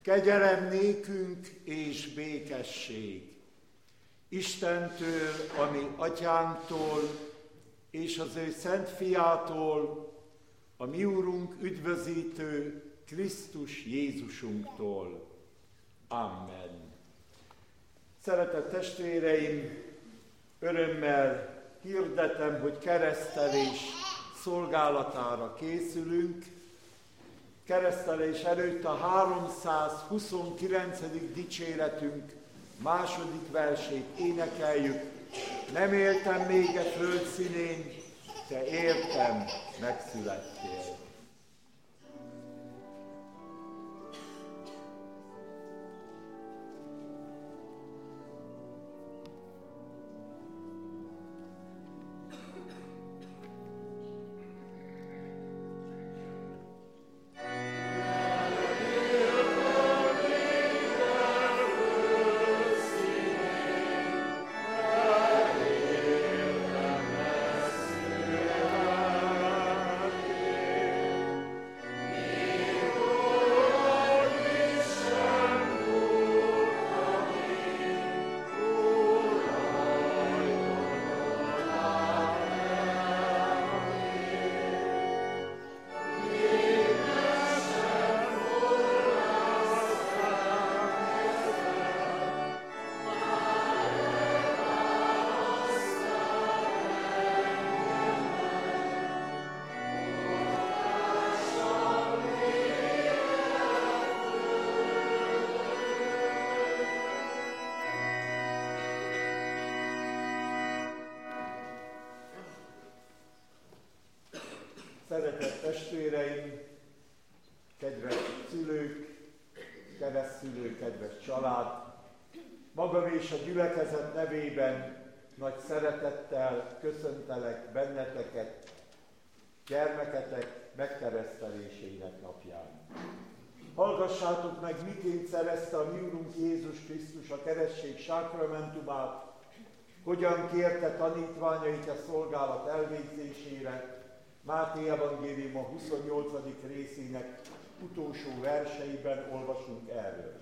Kegyelem nékünk és békesség Istentől, a mi atyánktól, és az ő szent fiától, a mi úrunk üdvözítő Krisztus Jézusunktól. Amen. Szeretett testvéreim, örömmel hirdetem, hogy keresztelés szolgálatára készülünk. Keresztelés előtt a 329. dicséretünk második versét énekeljük. Nem éltem még a föld színén, te értem, megszülettél. Szeretett testvéreim, kedves szülők, keresztszülők, kedves család, magam és a gyülekezet nevében nagy szeretettel köszöntelek benneteket gyermeketek megkeresztelésének napján. Hallgassátok meg, miként szerezte a mi Urunk Jézus Krisztus a keresztség sákramentumát, hogyan kérte tanítványait a szolgálat elvégzésére. Máté evangélium a 28. részének utolsó verseiben olvasunk erről.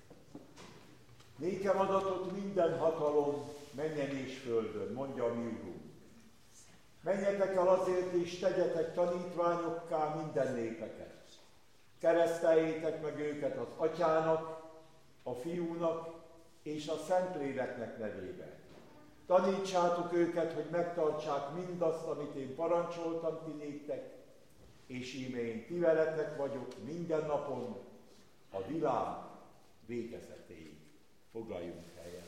Nékem adatot minden hatalom mennyen és földön, mondja a mi Urunk. Menjetek el azért és tegyetek tanítványokká minden népeket. Kereszteljétek meg őket az Atyának, a Fiúnak és a Szentléleknek nevében. Tanítsátok őket, hogy megtartsák mindazt, amit én parancsoltam ti néktek, és íme én ti veletek vagyok minden napon a világ végezetéig. Foglaljunk helyet.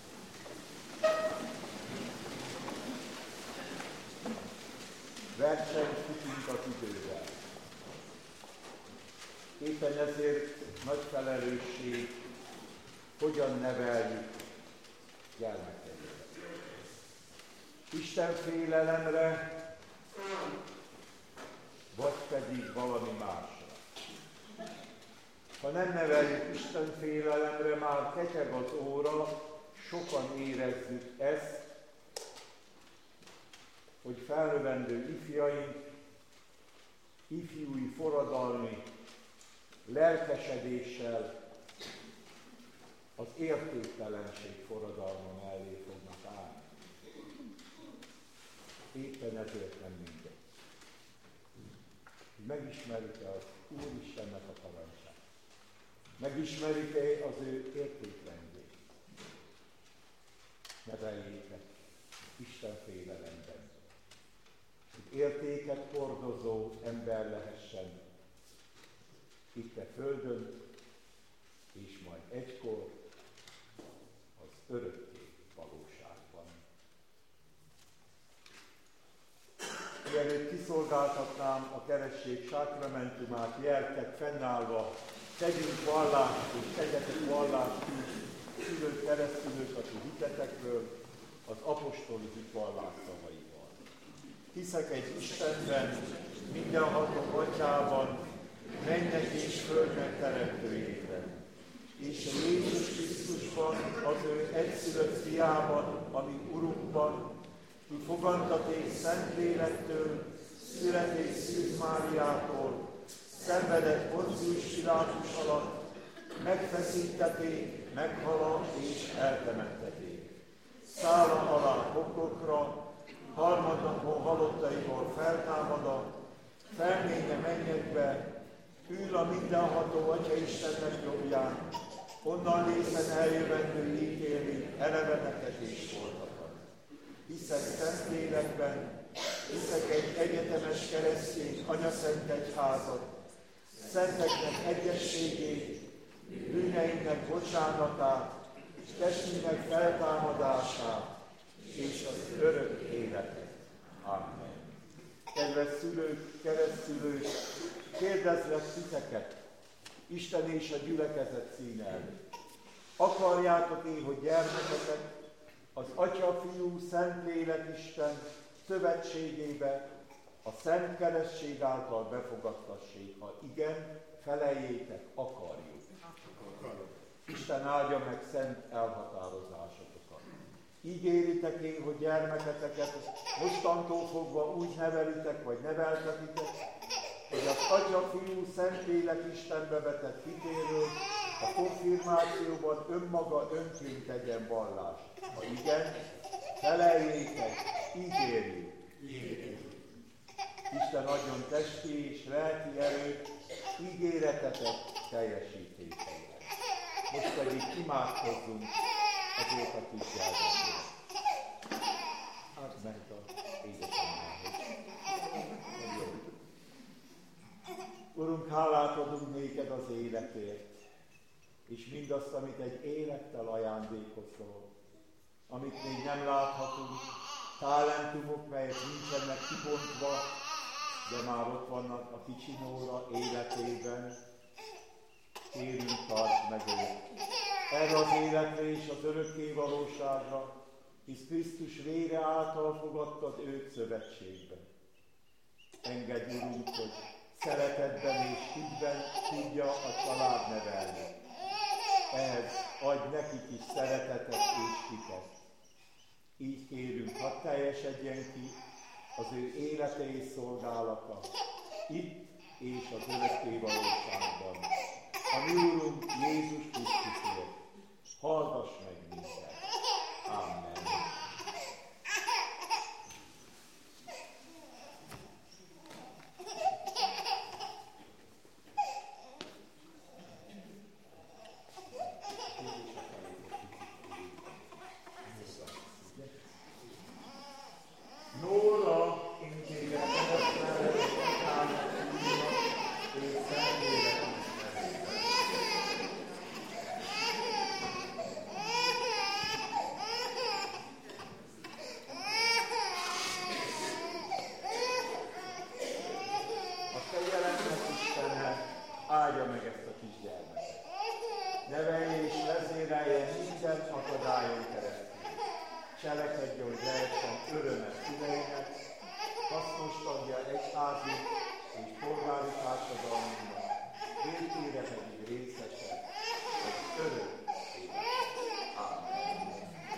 Versenyzünk az idővel. Éppen ezért nagy felelősség, hogyan neveljük gyermekeket. Isten félelemre, vagy pedig valami másra. Ha nem neveljük Isten félelemre, már ketyeg az óra, sokan érezzük ezt, hogy felnövendő ifjaink, ifjúi forradalmi lelkesedéssel az értéktelenség forradalma mellé fognak állni. Éppen ezért nem mindegy. Megismerik-e az Úristennek a parancsát? Megismerik-e az ő értékrendjét? Neveljétek Isten félelemben. Hogy értéket hordozó ember lehessen itt a földön, és majd egykor az örökké valóságban. Mielőtt kiszolgáltatnám a keresztség sákramentumát, gyertek fennállva, tegyünk vallást és tegyetek vallást szülők, keresztülők a ti hitetekről, az apostoli hitvallás szavaival. Hiszek egy Istenben, mindenható Atyában, mennek és földnek teremtőjében, és a Jézus Krisztusban, az ő egyszülött fiában, ami Urunkban, ki fogantaték Szentlélektől, születés Szűz Máriától, szenvedett Poncius Pilátus alatt, megfeszítették, meghala és eltemettették. Szála alá poklokra, harmadnapon halottaiból feltámada, felménye mennyekbe, ül a mindenható Atyaistennek jobbján, onnan lészen eljövendő ítélni eleveneket és holtakat. Hiszek Szentlélekben, hiszek egy egyetemes keresztény anyaszent egyházat, szenteknek egyességét, bűneinknek bocsánatát, testünknek feltámadását és az örök életet. Amen. Kedves szülők, keresztszülők, kérdezlek titeket, Isten és a gyülekezet színe előtt. Akarjátok-e, hogy gyermeketek az Atya, Fiú, Szentlélek Isten szövetségébe a Szent Keresztség által befogadtassék? Ha igen, feleljétek, akarjuk. Isten áldja meg szent elhatározásatokat. Ígéritek-e, hogy gyermeketeket mostantól fogva úgy nevelitek, vagy neveltetitek, hogy az Atya, Fiú, Szentlélek Istenbe vetett hitéről a konfirmációban önmaga önként tegyen vallást. Ha igen, feleljétek, ígérjük. Isten adjon testi és lelki erőt ígéretetek teljesítésére. Most pedig imádkozzunk ezért a kis gyermekért. Ment a édesanyjához. Urunk, hálát adunk néked az életért, és mindazt, amit egy élettel ajándékozol, amit még nem láthatunk, talentumok, melyek nincsenek kibontva, de már ott vannak a kicsi Nóra életében. Kérünk, tartsd meg őt erre az életre és az örökké valóságra, hisz Krisztus vére által fogadtad őt szövetségben. Engedj, Urunk, hogy szeretetben és hitben tudja a család nevelni. Ehhez adj nekik is szeretetet és hitet. Így kérünk, hadd teljesedjen ki az ő élete és szolgálata, itt és az örökké valóságban. A mi Úrunk Jézus Krisztusért, hallgass meg minket. Amen. Áldja meg ezt a kisgyermeket. Nevelje és vezérelje minden akadályon keresztül. Cselekedje, hogy lehessen örömet szüleinek, hasznos tagja egyházi és polgári társadalmunknak, végére pedig részese, az örök élet. Amen.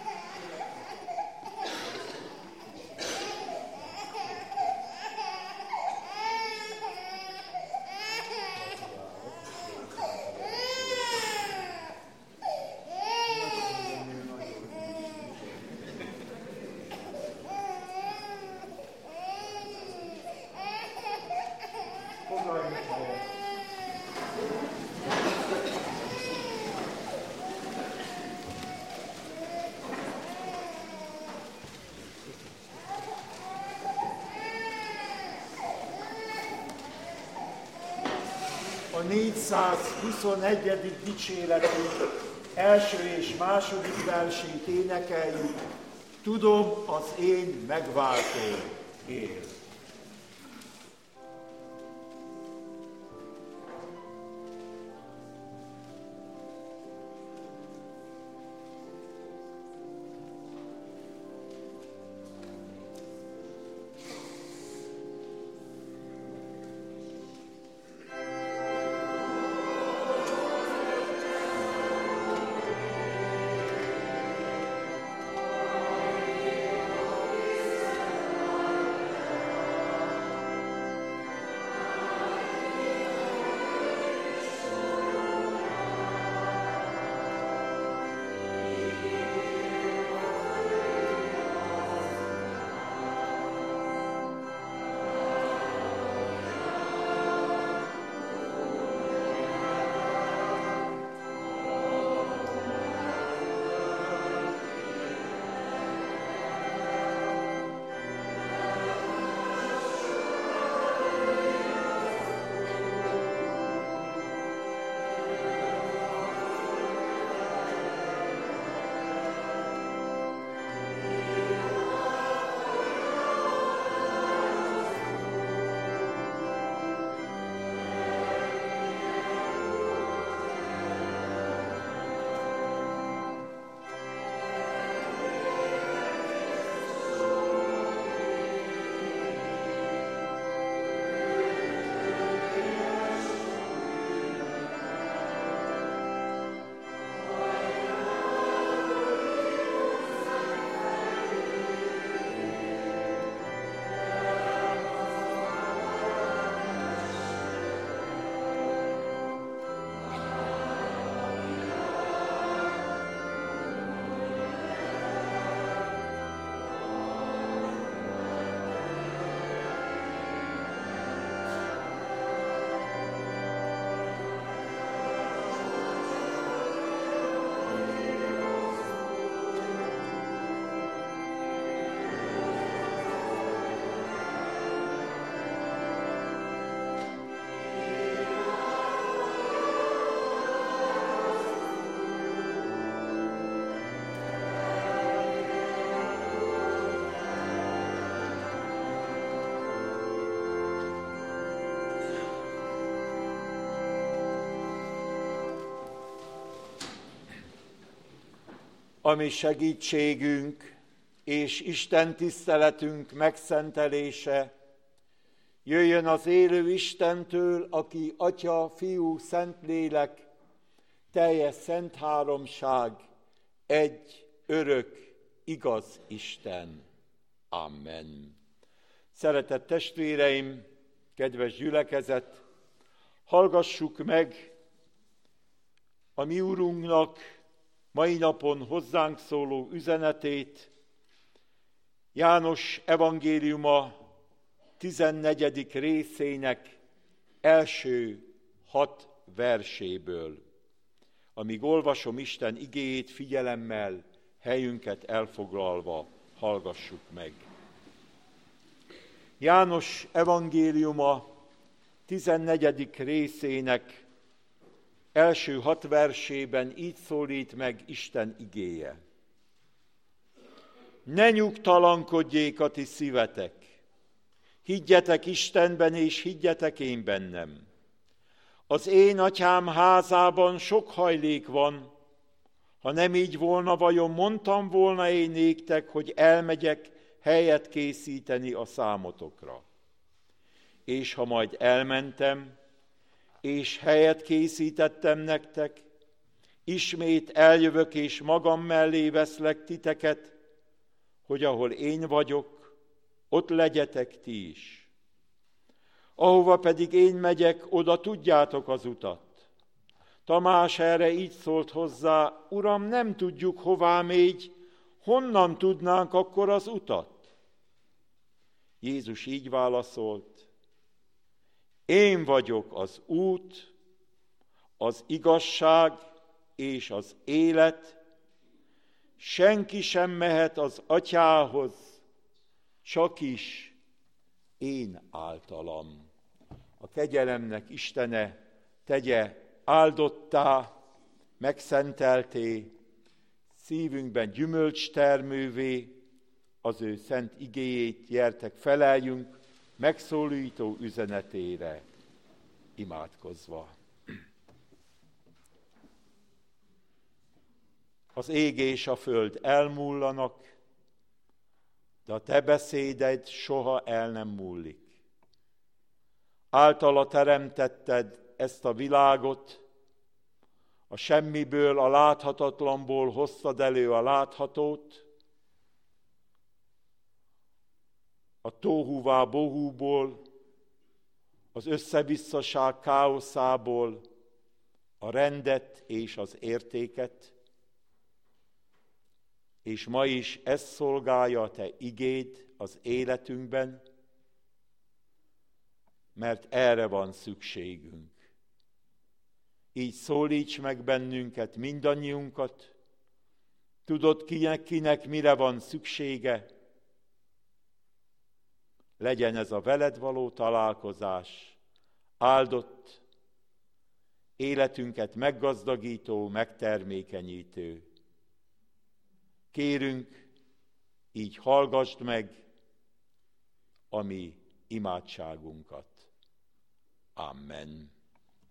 A 421. dicséretünk első és második versét énekeljük. Tudom, az én megváltóm él. ami segítségünk és Isten tiszteletünk megszentelése, jöjjön az élő Istentől, aki Atya, Fiú, Szentlélek, teljes szent háromság, egy örök, igaz Isten. Amen. Szeretett testvéreim, kedves gyülekezet, hallgassuk meg a mi Úrunknak mai napon hozzánk szóló üzenetét, János evangéliuma 14. részének első 6 verséből. Amíg olvasom Isten igéjét, figyelemmel, helyünket elfoglalva hallgassuk meg. János evangéliuma 14. részének első 6 versében így szólít meg Isten igéje. Ne nyugtalankodjék a ti szívetek, higgyetek Istenben és higgyetek én bennem. Az én atyám házában sok hajlék van, ha nem így volna, vajon mondtam volna én néktek, hogy elmegyek helyet készíteni a számotokra. És ha majd elmentem, és helyet készítettem nektek, ismét eljövök és magam mellé veszlek titeket, hogy ahol én vagyok, ott legyetek ti is. Ahova pedig én megyek, oda tudjátok az utat. Tamás erre így szólt hozzá, Uram, nem tudjuk, hová mégy, honnan tudnánk akkor az utat? Jézus így válaszolt, én vagyok az út, az igazság és az élet, senki sem mehet az atyához, csak is én általam. A kegyelemnek Istene tegye áldottá, megszentelté, szívünkben gyümölcstermővé, az ő szent igéjét, gyertek feleljünk megszólító üzenetére imádkozva. Az ég és a föld elmúllanak, de a te beszéded soha el nem múlik. Általa teremtetted ezt a világot, a semmiből, a láthatatlanból hoztad elő a láthatót, a tóhuvá bohúból, az összevisszaság káoszából a rendet és az értéket, és ma is ezt szolgálja a te igéd az életünkben, mert erre van szükségünk. Így szólíts meg bennünket, mindannyiunkat, tudod kinek mire van szüksége, legyen ez a veled való találkozás, áldott, életünket meggazdagító, megtermékenyítő. Kérünk, így hallgasd meg a mi imádságunkat. Amen.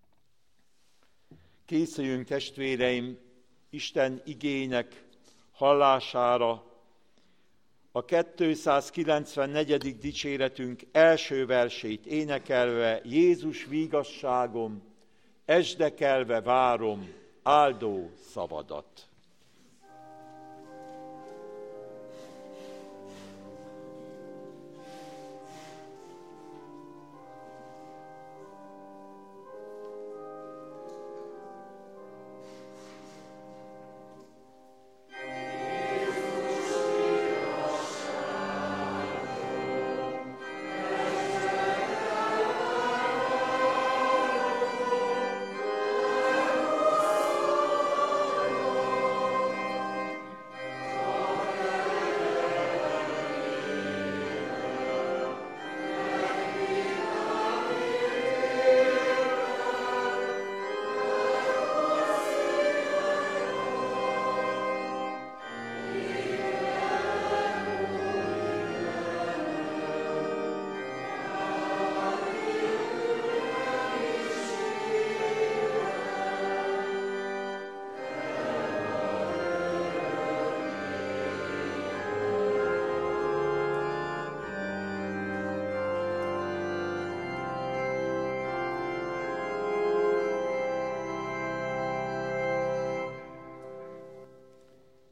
Készüljünk, testvéreim, Isten igének hallására. A 294. dicséretünk első versét énekelve, Jézus vígasságom, esdekelve várom áldó szavadat.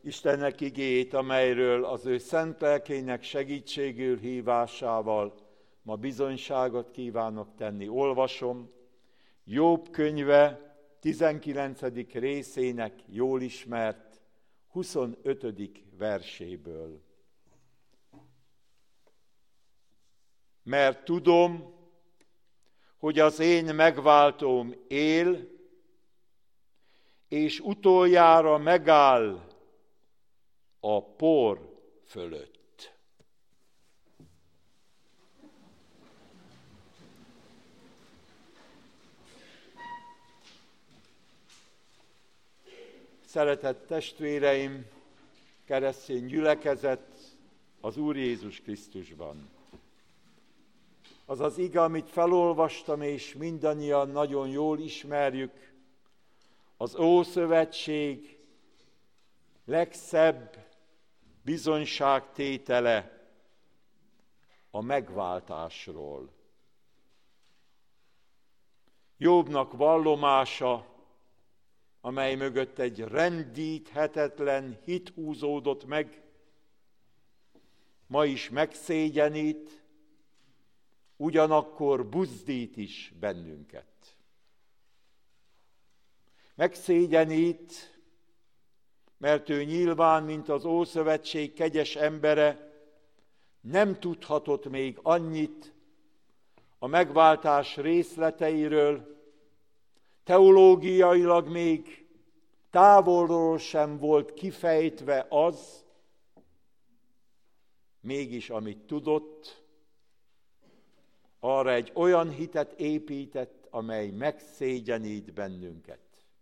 Istennek igéjét, amelyről az ő szent lelkének segítségül hívásával ma bizonyságot kívánok tenni. Olvasom Jobb könyve 19. részének jól ismert 25. verséből. Mert tudom, hogy az én megváltóm él, és utoljára megáll a por fölött. Szeretett testvéreim, keresztény gyülekezet az Úr Jézus Krisztusban. Az az ige, amit felolvastam, és mindannyian nagyon jól ismerjük, az Ószövetség legszebb bizonyságtétele a megváltásról. Jobbnak vallomása, amely mögött egy rendíthetetlen hit húzódott meg, ma is megszégyenít, ugyanakkor buzdít is bennünket. Megszégyenít, mert ő nyilván, mint az Ószövetség kegyes embere, nem tudhatott még annyit a megváltás részleteiről, teológiailag még távolról sem volt kifejtve az, mégis amit tudott, arra egy olyan hitet épített, amely megszégyenít bennünket.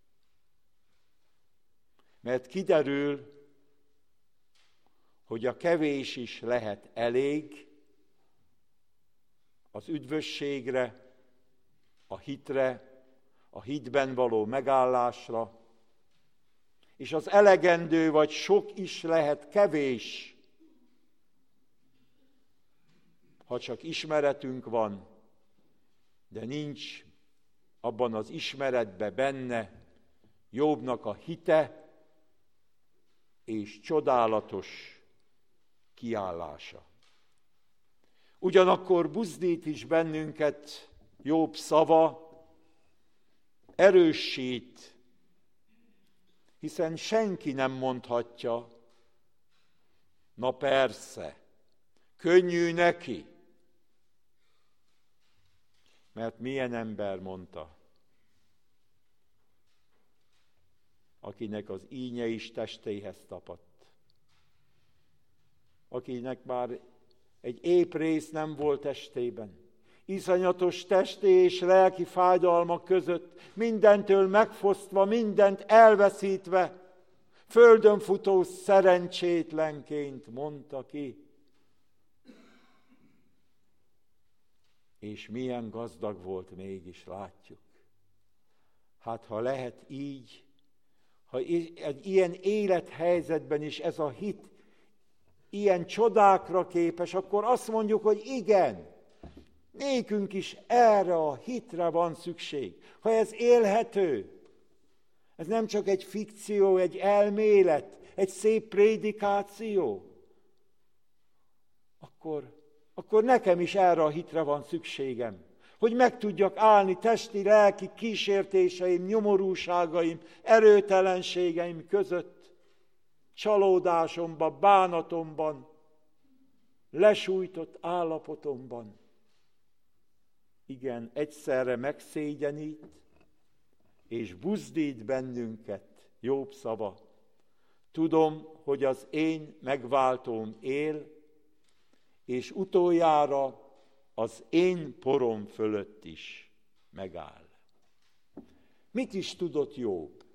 Mert kiderül, hogy a kevés is lehet elég az üdvösségre, a hitre, a hitben való megállásra, és az elegendő vagy sok is lehet kevés, ha csak ismeretünk van, de nincs abban az ismeretben benne Jobbnak a hite és csodálatos kiállása. Ugyanakkor buzdít is bennünket Jobb szava, erősít, hiszen senki nem mondhatja, na persze, könnyű neki. Mert milyen ember mondta, akinek az ínye is testéhez tapadt, akinek már egy ép rész nem volt testében, iszonyatos testi és lelki fájdalmak között, mindentől megfosztva, mindent elveszítve, földön futó szerencsétlenként mondta ki. És milyen gazdag volt mégis, látjuk. Hát ha lehet így, ha egy ilyen élethelyzetben is ez a hit ilyen csodákra képes, akkor azt mondjuk, hogy igen, nékünk is erre a hitre van szükség. Ha ez élhető, ez nem csak egy fikció, egy elmélet, egy szép prédikáció, akkor nekem is erre a hitre van szükségem, hogy meg tudjak állni testi, lelki kísértéseim, nyomorúságaim, erőtelenségeim között, csalódásomban, bánatomban, lesújtott állapotomban. Igen, egyszerre megszégyenít, és buzdít bennünket Jobb szava. Tudom, hogy az én megváltóm él, és utoljára az én porom fölött is megáll. Mit is tudott Jobb?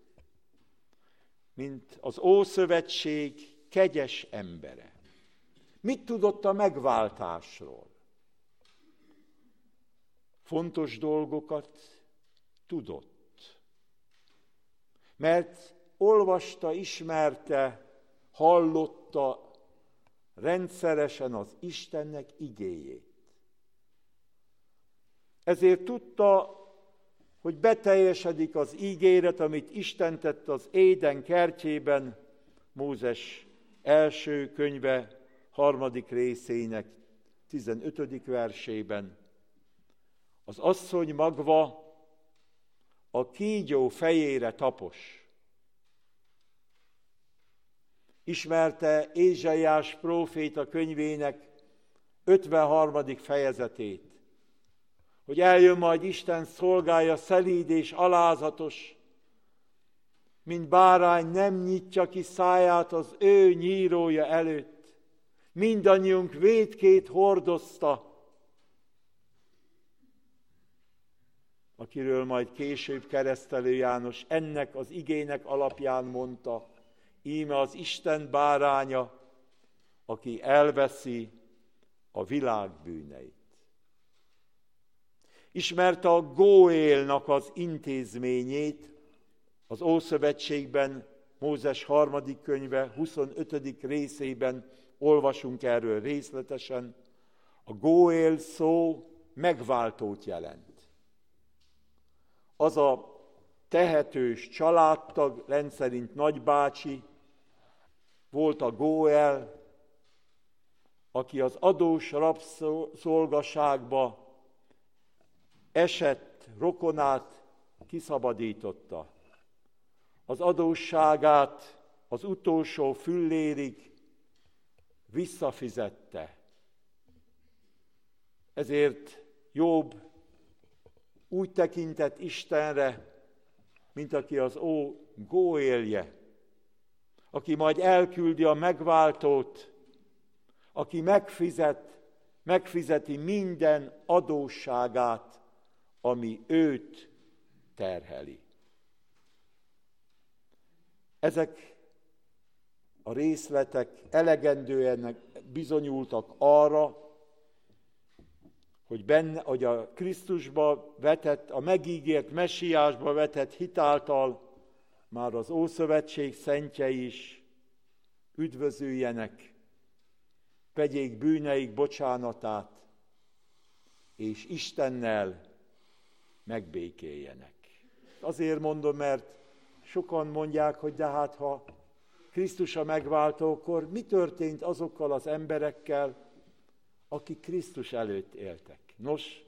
Mint az Ószövetség kegyes embere. Mit tudott a megváltásról? Fontos dolgokat tudott. Mert olvasta, ismerte, hallotta rendszeresen az Istennek igéjét. Ezért tudta, hogy beteljesedik az ígéret, amit Isten tett az Éden kertjében Mózes első könyve 3. részének 15. versében. Az asszony magva a kígyó fejére tapos. Ismerte Ézsaiás próféta könyvének 53. fejezetét, hogy eljön majd Isten szolgája szelíd és alázatos, mint bárány nem nyitja ki száját az ő nyírója előtt. Mindannyiunk vétkét hordozta, akiről majd később Keresztelő János ennek az igének alapján mondta, íme az Isten báránya, aki elveszi a világ bűneit. Ismerte a Góélnak az intézményét, az Ószövetségben, Mózes 3. könyve 25. részében olvasunk erről részletesen. A Góél szó megváltót jelent. Az a tehetős családtag, rendszerint nagybácsi, volt a Góel, aki az adós rabszolgaságba esett rokonát kiszabadította. Az adósságát az utolsó fillérig visszafizette. Ezért Jobb úgy tekintett Istenre, mint aki az Góélje, aki majd elküldi a megváltót, aki megfizeti minden adósságát, ami őt terheli. Ezek a részletek elegendően bizonyultak arra, hogy a Krisztusba vetett, a megígért messiásba vetett hitáltal már az Ószövetség szentjei is üdvözüljenek, vegyék bűneik bocsánatát, és Istennel megbékéljenek. Azért mondom, mert sokan mondják, hogy de hát ha Krisztus a megváltó, akkor mi történt azokkal az emberekkel, akik Krisztus előtt éltek? Nos,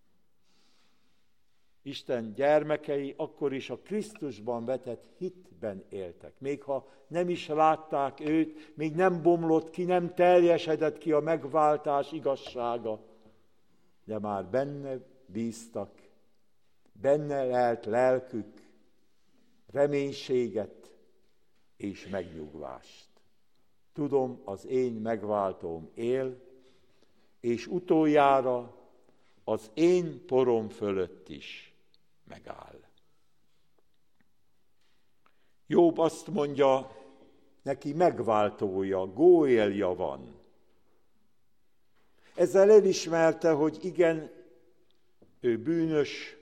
Isten gyermekei akkor is a Krisztusban vetett hitben éltek. Még ha nem is látták őt, még nem bomlott ki, nem teljesedett ki a megváltás igazsága, de már benne bíztak, benne lelt lelkük reménységet és megnyugvást. Tudom, az én megváltóm él, és utoljára az én porom fölött is megáll. Jobb azt mondja, neki megváltója, Góélja van. Ezzel elismerte, hogy igen, ő bűnös,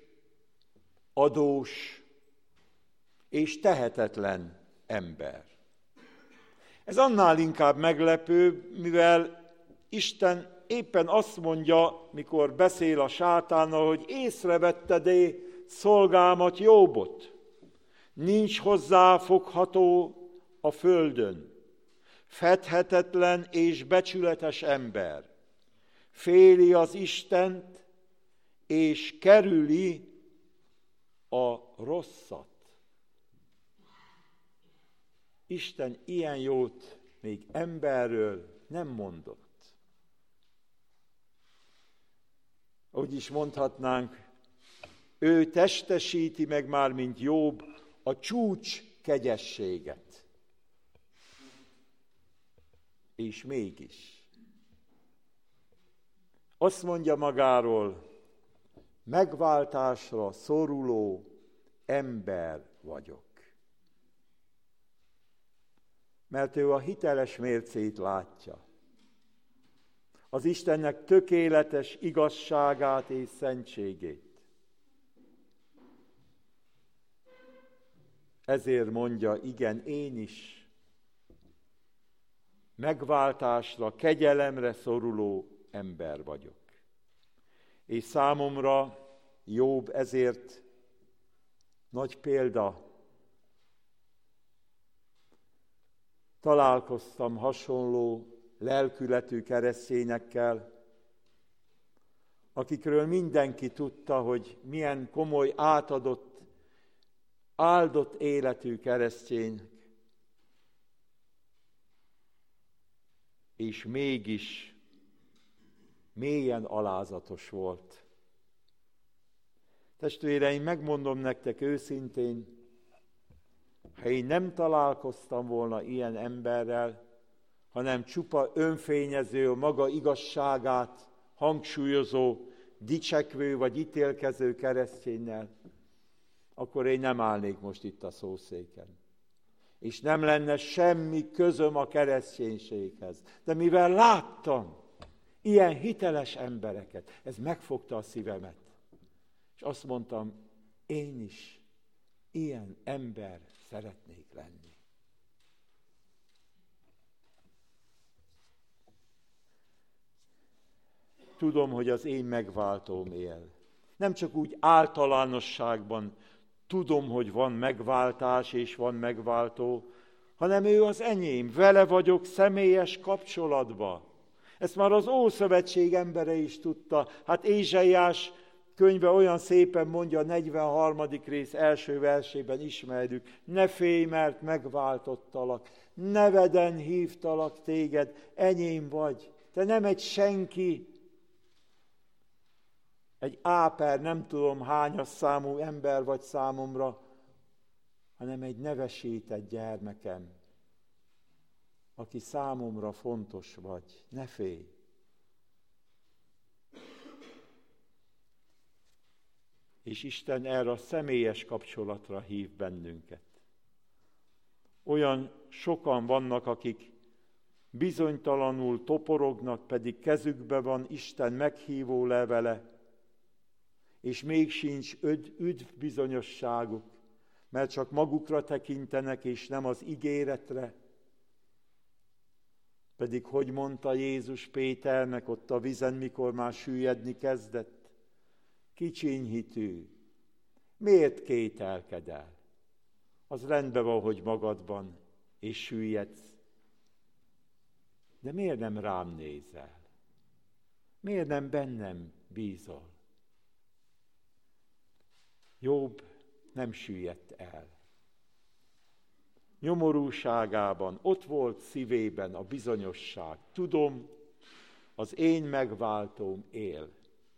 adós és tehetetlen ember. Ez annál inkább meglepő, mivel Isten éppen azt mondja, mikor beszél a sátánnal, hogy észrevette szolgámat Jobbot. Nincs hozzáfogható a földön. Fedhetetlen és becsületes ember. Féli az Istent, és kerüli a rosszat. Isten ilyen jót még emberről nem mondott. Úgy is mondhatnánk, ő testesíti meg már, mint Jobb, a csúcs kegyességet. És mégis. Azt mondja magáról, megváltásra szoruló ember vagyok. Mert ő a hiteles mércét látja. Az Istennek tökéletes igazságát és szentségét. Ezért mondja, igen, én is megváltásra, kegyelemre szoruló ember vagyok. És számomra Jobb ezért nagy példa. Találkoztam hasonló lelkületű keresztényekkel, akikről mindenki tudta, hogy milyen komoly, átadott, áldott életű keresztény, és mégis mélyen alázatos volt. Testvéreim, megmondom nektek őszintén, ha én nem találkoztam volna ilyen emberrel, hanem csupa önfényező, maga igazságát hangsúlyozó, dicsekvő vagy ítélkező kereszténynel, akkor én nem állnék most itt a szószéken. És nem lenne semmi közöm a kereszténységhez. De mivel láttam ilyen hiteles embereket, ez megfogta a szívemet. És azt mondtam, én is ilyen ember szeretnék lenni. Tudom, hogy az én megváltóm él. Nem csak úgy általánosságban tudom, hogy van megváltás és van megváltó, hanem ő az enyém, vele vagyok személyes kapcsolatban. Ezt már az Ószövetség embere is tudta. Hát Ézsaiás könyve olyan szépen mondja, a 43. rész első versében ismerjük. Ne félj, mert megváltottalak, neveden hívtalak téged, enyém vagy. Te nem egy senki, egy áper, nem tudom hányas számú ember vagy számomra, hanem egy nevesített gyermekem, aki számomra fontos vagy. Ne félj! És Isten erre a személyes kapcsolatra hív bennünket. Olyan sokan vannak, akik bizonytalanul toporognak, pedig kezükbe van Isten meghívó levele, és még sincs üdvbizonyosságuk, mert csak magukra tekintenek, és nem az ígéretre. Pedig hogy mondta Jézus Péternek ott a vízen, mikor már süllyedni kezdett? Kicsiny hitű, miért kételkedel? Az rendben van, hogy magadban, és süllyedsz. De miért nem rám nézel? Miért nem bennem bízol? Jobb nem süllyedt el. Nyomorúságában, ott volt szívében a bizonyosság. Tudom, az én megváltóm él.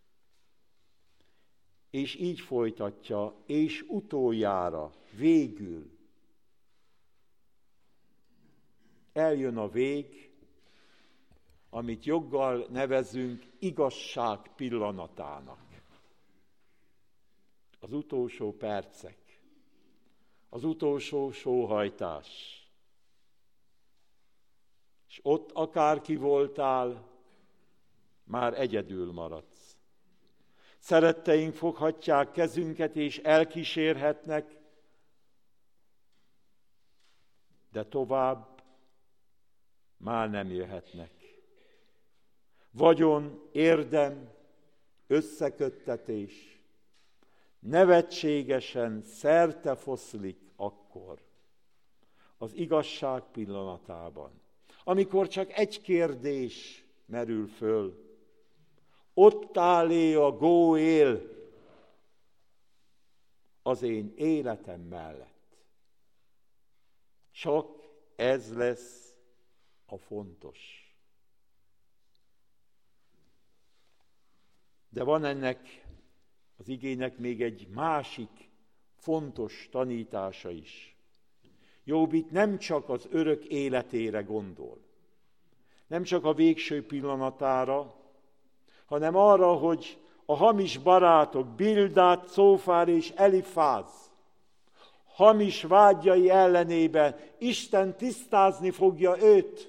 És így folytatja, és utoljára, végül eljön a vég, amit joggal nevezünk igazság pillanatának. Az utolsó percek, az utolsó sóhajtás. És ott akárki voltál, már egyedül maradsz. Szeretteink foghatják kezünket és elkísérhetnek, de tovább már nem jöhetnek. Vagyon, érdem, összeköttetés, nevetségesen szerte foszlik akkor, az igazság pillanatában, amikor csak egy kérdés merül föl. Ott állé a góél az én életem mellett. Csak ez lesz a fontos. De van ennek az igének még egy másik fontos tanítása is. Jobb itt nem csak az örök életére gondol, nem csak a végső pillanatára, hanem arra, hogy a hamis barátok, Bildad, Szófár és Elifáz hamis vágyai ellenében Isten tisztázni fogja őt,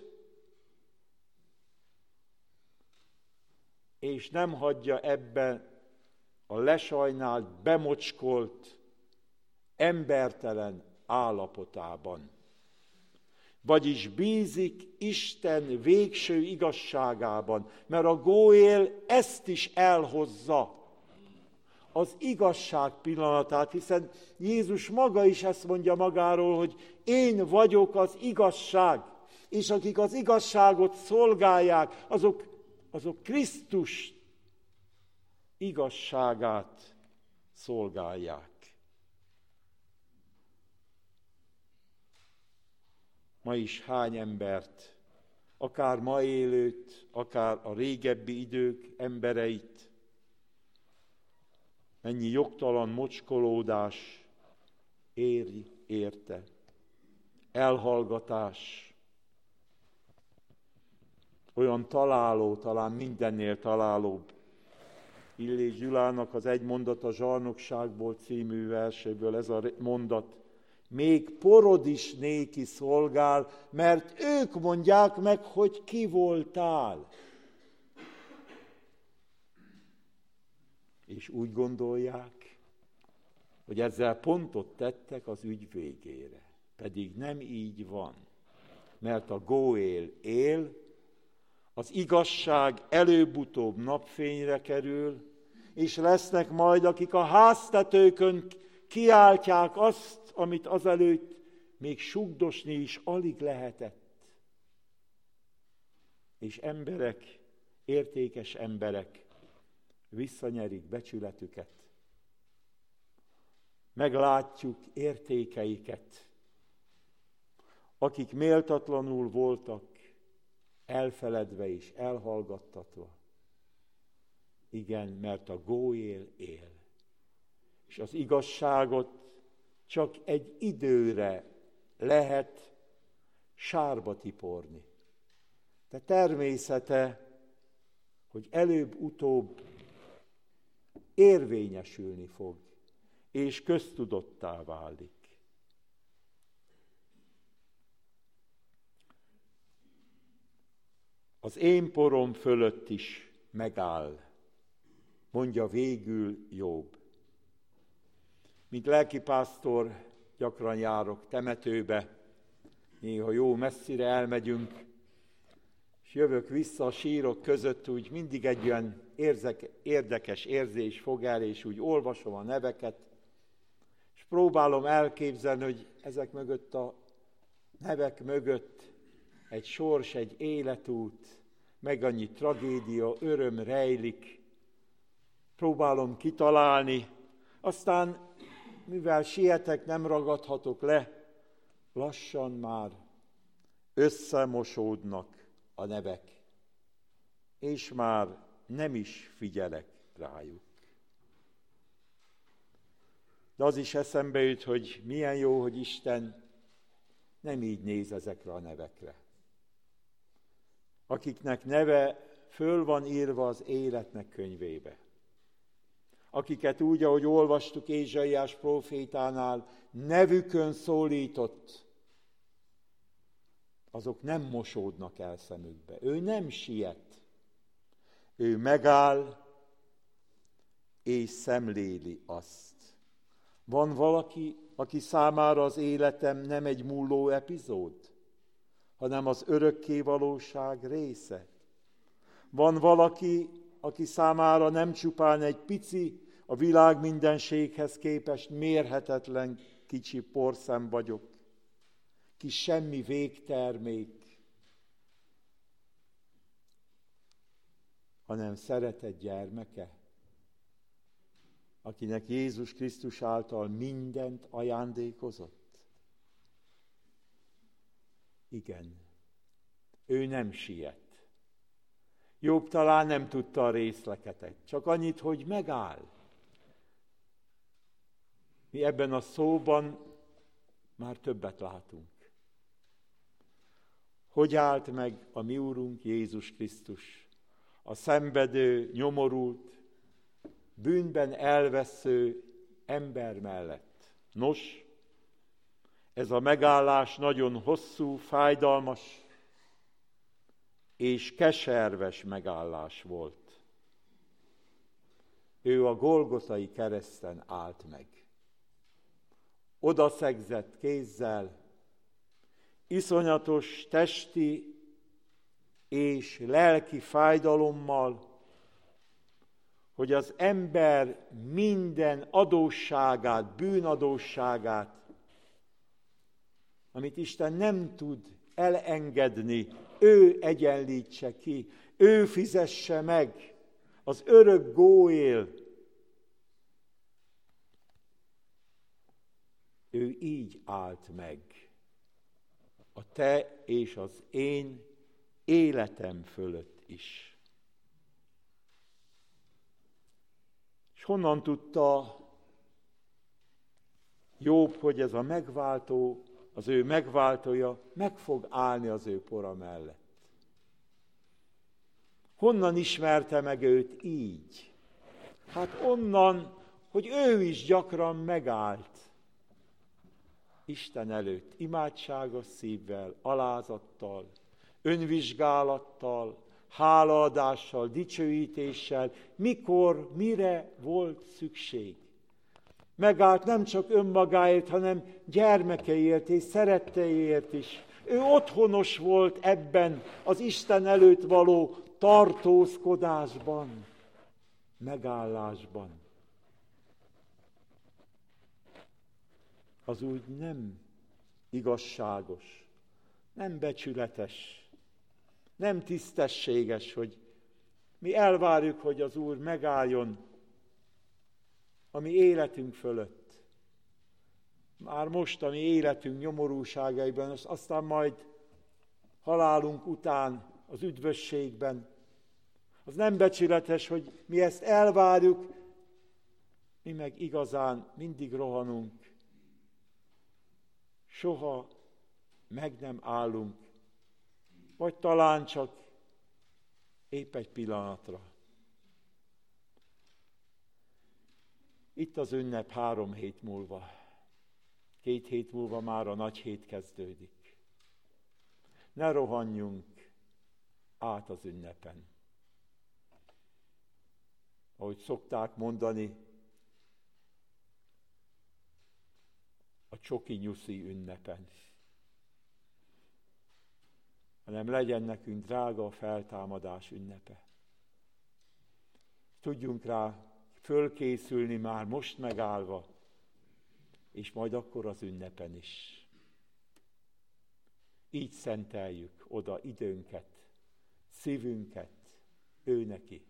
és nem hagyja ebben a lesajnált, bemocskolt, embertelen állapotában. Vagyis bízik Isten végső igazságában, mert a góél ezt is elhozza, az igazság pillanatát, hiszen Jézus maga is ezt mondja magáról, hogy én vagyok az igazság. és akik az igazságot szolgálják, azok Krisztus igazságát szolgálják. Ma is hány embert, akár ma élőt, akár a régebbi idők embereit, mennyi jogtalan mocskolódás éri érte, elhallgatás, olyan találó, talán mindennél találóbb. Illés Gyulának az Egy mondat a zsarnokságból című verséből ez a mondat. Még porod is néki szolgál, mert ők mondják meg, hogy ki voltál. És úgy gondolják, hogy ezzel pontot tettek az ügy végére. Pedig nem így van. Mert a Góél él, az igazság előbb-utóbb napfényre kerül, és lesznek majd, akik a háztetőkön kiáltják azt, amit azelőtt még sugdosni is alig lehetett. És emberek, értékes emberek visszanyerik becsületüket. Meglátjuk értékeiket, akik méltatlanul voltak, elfeledve és elhallgattatva. Igen, mert a Góél él. És az igazságot csak egy időre lehet sárba tiporni. De természete, hogy előbb-utóbb érvényesülni fog, és köztudottá válik. Az én porom fölött is megáll, mondja végül Jobb. Mint lelkipásztor gyakran járok temetőbe, néha jó messzire elmegyünk, és jövök vissza a sírok között, úgy mindig egy olyan érdekes érzés fog el, és úgy olvasom a neveket, és próbálom elképzelni, hogy ezek mögött a nevek mögött egy sors, egy életút, meg annyi tragédia, öröm rejlik. Próbálom kitalálni, aztán, mivel sietek, nem ragadhatok le, lassan már összemosódnak a nevek, és már nem is figyelek rájuk. De az is eszembe jut, hogy milyen jó, hogy Isten nem így néz ezekre a nevekre. Akiknek neve föl van írva az életnek könyvébe. Akiket úgy, ahogy olvastuk Ézsaiás prófétánál, nevükön szólított, azok nem mosódnak el szemükbe. Ő nem siet. Ő megáll és szemléli azt. Van valaki, aki számára az életem nem egy múló epizód, hanem az örökké valóság része. Van valaki, aki számára nem csupán egy pici, a világ mindenséghez képest mérhetetlen kicsi porszem vagyok, kis semmi végtermék, hanem szeretett gyermeke, akinek Jézus Krisztus által mindent ajándékozott. Igen, ő nem siet. Jobb talán nem tudta a részleteket, csak annyit, hogy megáll. Mi ebben a szóban már többet látunk. Hogy állt meg a mi Úrunk Jézus Krisztus, a szenvedő, nyomorult, bűnben elvesző ember mellett. Nos, ez a megállás nagyon hosszú, fájdalmas és keserves megállás volt. Ő a Golgotai kereszten állt meg. Odaszegzett kézzel, iszonyatos testi és lelki fájdalommal, hogy az ember minden adósságát, bűnadósságát, amit Isten nem tud elengedni, ő egyenlítse ki, ő fizesse meg, az örök góél. Ő így állt meg a te és az én életem fölött is. És honnan tudta Jobb, hogy ez a megváltó, az ő megváltója meg fog állni az ő pora mellett? Honnan ismerte meg őt így? Hát onnan, hogy ő is gyakran megállt Isten előtt, imádságos szívvel, alázattal, önvizsgálattal, hálaadással, dicsőítéssel, mikor, mire volt szükség. Megállt nem csak önmagáért, hanem gyermekeiért és szeretteiért is. Ő otthonos volt ebben az Isten előtt való tartózkodásban, megállásban. Az úgy nem igazságos, nem becsületes, nem tisztességes, hogy mi elvárjuk, hogy az Úr megálljon a mi életünk fölött. Már most a mi életünk nyomorúságaiban, aztán majd halálunk után az üdvösségben. Az nem becsületes, hogy mi ezt elvárjuk, mi meg igazán mindig rohanunk. Soha meg nem állunk, vagy talán csak épp egy pillanatra. Itt az ünnep 3 hét múlva. 2 hét múlva már a nagy hét kezdődik. Ne rohanjunk át az ünnepen. Ahogy szokták mondani, a csoki-nyuszi ünnepen. Hanem legyen nekünk drága a feltámadás ünnepe. Tudjunk rá fölkészülni már most megállva, és majd akkor az ünnepen is. Így szenteljük oda időnket, szívünket ő neki.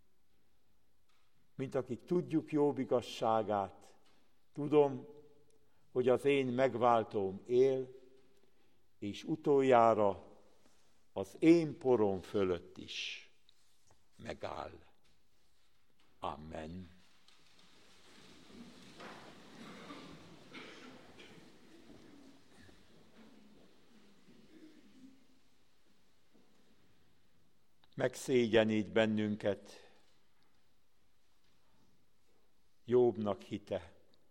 Mint akik tudjuk Jobb igazságát, tudom, hogy az én megváltóm él, és utoljára az én porom fölött is megáll. Amen. Megszégyenít bennünket Jobbnak hite.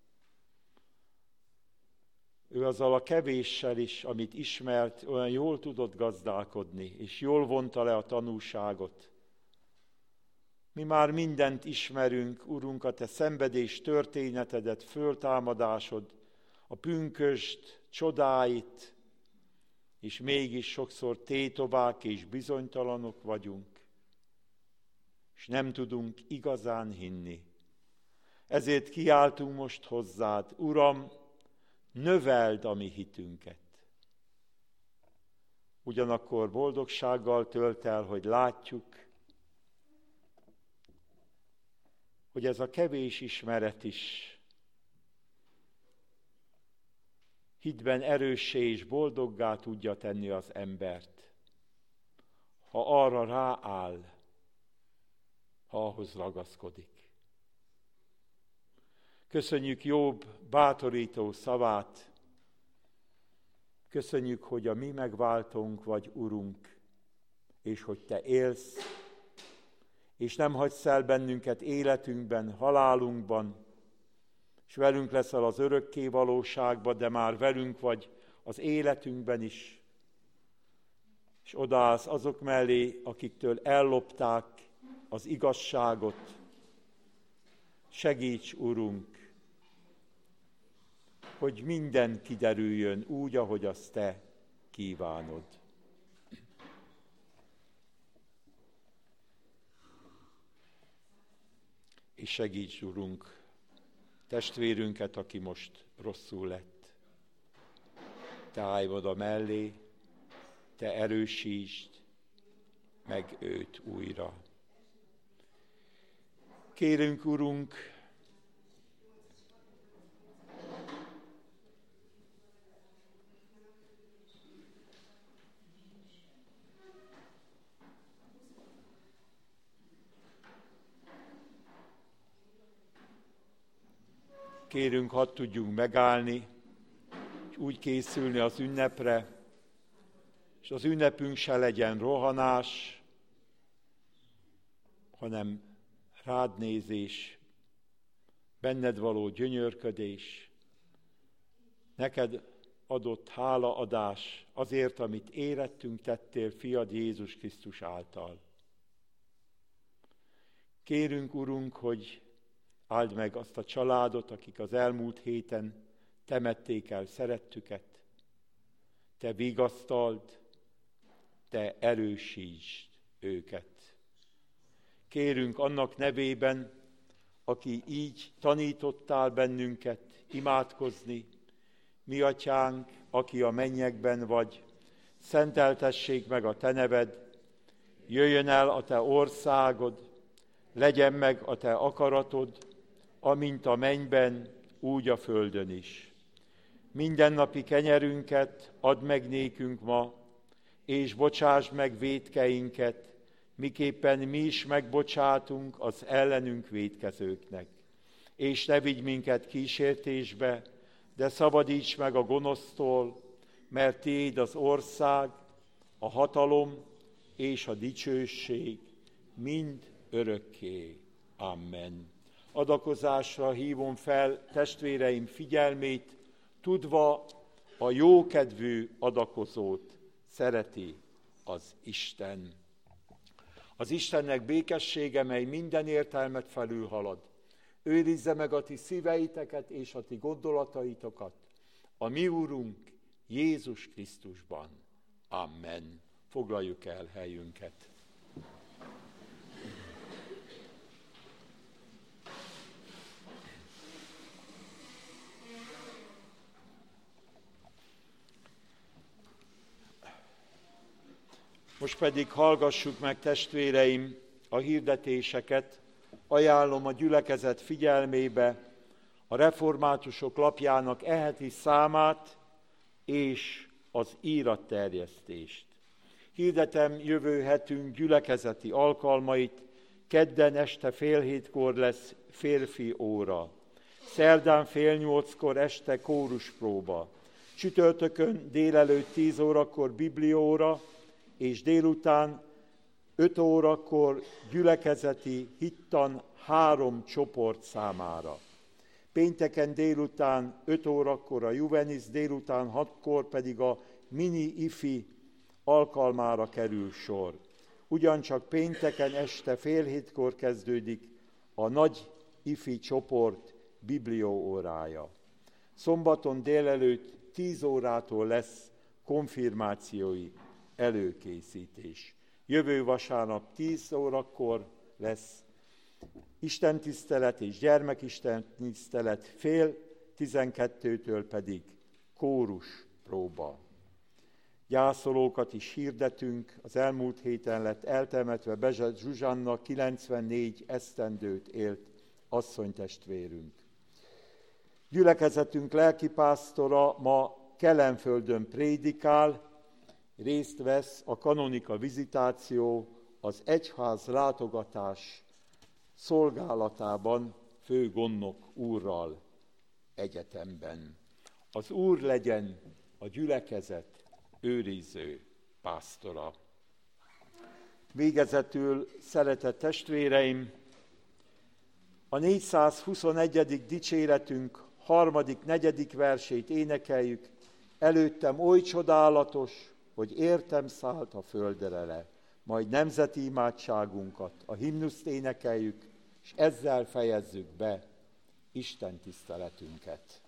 Ő azzal a kevéssel is, amit ismert, olyan jól tudott gazdálkodni, és jól vonta le a tanúságot. Mi már mindent ismerünk, Urunk, a Te szenvedés történetedet, föltámadásod, a pünkösd csodáit, és mégis sokszor tétovák és bizonytalanok vagyunk, és nem tudunk igazán hinni. Ezért kiáltunk most hozzád, Uram, növeld a mi hitünket. Ugyanakkor boldogsággal tölt el, hogy látjuk, hogy ez a kevés ismeret is hitben erőssé és boldoggá tudja tenni az embert, ha arra rááll, ha ahhoz ragaszkodik. Köszönjük Jobb bátorító szavát, köszönjük, hogy a mi megváltónk vagy, Urunk, és hogy Te élsz, és nem hagysz el bennünket életünkben, halálunkban, és velünk leszel az örökké valóságban, de már velünk vagy az életünkben is, és odaállsz azok mellé, akiktől ellopták az igazságot. Segíts, Urunk, hogy minden kiderüljön úgy, ahogy azt Te kívánod. És segíts, Urunk, testvérünket, aki most rosszul lett. Te állj oda mellé, te erősítsd meg őt újra. Kérünk, Urunk, hadd tudjunk megállni, és úgy készülni az ünnepre, és az ünnepünk se legyen rohanás, hanem rád nézés, benned való gyönyörködés, neked adott hálaadás azért, amit érettünk tettél fiad Jézus Krisztus által. Kérünk, Urunk, hogy áld meg azt a családot, akik az elmúlt héten temették el szerettüket. Te vigasztald, te erősítsd őket. Kérünk annak nevében, aki így tanítottál bennünket imádkozni, mi atyánk, aki a mennyekben vagy, szenteltessék meg a te neved, jöjjön el a te országod, legyen meg a te akaratod, amint a mennyben, úgy a földön is. Mindennapi kenyerünket add meg nékünk ma, és bocsásd meg vétkeinket, miképpen mi is megbocsátunk az ellenünk vétkezőknek. És ne vigy minket kísértésbe, de szabadíts meg a gonosztól, mert tiéd az ország, a hatalom és a dicsőség mind örökké. Amen. Adakozásra hívom fel testvéreim figyelmét, tudva a jókedvű adakozót szereti az Isten. Az Istennek békessége, mely minden értelmet felülhalad, őrizze meg a ti szíveiteket és a ti gondolataitokat a mi Úrunk Jézus Krisztusban. Amen. Foglaljuk el helyünket. Most pedig hallgassuk meg, testvéreim, a hirdetéseket, ajánlom a gyülekezet figyelmébe a reformátusok lapjának heti számát és az íratterjesztést. Hirdetem jövő hetünk gyülekezeti alkalmait, kedden este 7:30 lesz férfi óra, szerdán 7:30 este kóruspróba, csütörtökön délelőtt 10 órakor biblióra, és délután 5 órakor gyülekezeti hittan 3 csoport számára. Pénteken délután 5 órakor a Juvenis, délután 6-kor pedig a mini ifi alkalmára kerül sor. Ugyancsak pénteken este 6:30 kezdődik a nagy ifi csoport biblióórája. Szombaton délelőtt 10 órától lesz konfirmációi előkészítés. Jövő vasárnap 10 órakor lesz istentisztelet és gyermekistentisztelet, 11:30 pedig kórus próba. Gyászolókat is hirdetünk, az elmúlt héten lett eltemetve Bezsett Zsuzsanna, 94 esztendőt élt asszonytestvérünk. Gyülekezetünk lelkipásztora ma Kelenföldön prédikál, részt vesz a kanonika vizitáció, az egyház látogatás szolgálatában főgondnok úrral egyetemben. Az Úr legyen a gyülekezet őriző pásztora. Végezetül, szeretett testvéreim, a 421. dicséretünk 3.-4. versét énekeljük. Előttem oly csodálatos, hogy értem szállt a földre le. Majd nemzeti imádságunkat, a himnuszt énekeljük, és ezzel fejezzük be Isten tiszteletünket.